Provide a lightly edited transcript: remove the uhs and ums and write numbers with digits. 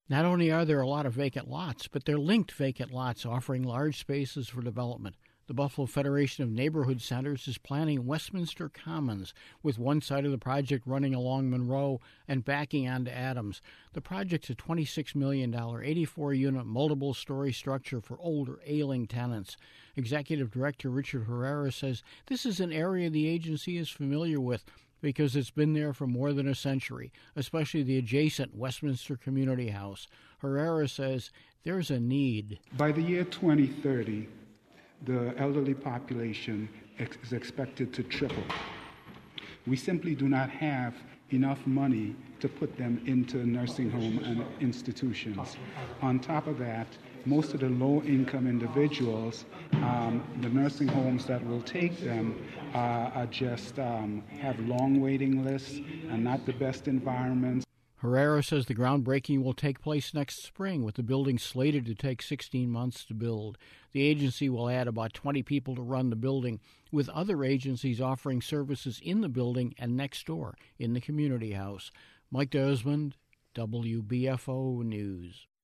Not only are there a lot of vacant lots, but they're linked vacant lots offering large spaces for development. The Buffalo Federation of Neighborhood Centers is planning Westminster Commons, with one side of the project running along Monroe and backing onto Adams. The project's a $26 million, 84-unit, multiple-story structure for older, ailing tenants. Executive Director Richard Herrera says this is an area the agency is familiar with because it's been there for more than a century, especially the adjacent Westminster Community House. Herrera says there's a need. By the year 2030, the elderly population is expected to triple. We simply do not have enough money to put them into nursing home and institutions. On top of that, most of the low-income individuals, the nursing homes that will take them are just have long waiting lists and not the best environments. Herrera says the groundbreaking will take place next spring, with the building slated to take 16 months to build. The agency will add about 20 people to run the building, with other agencies offering services in the building and next door in the community house. Mike Desmond, WBFO News.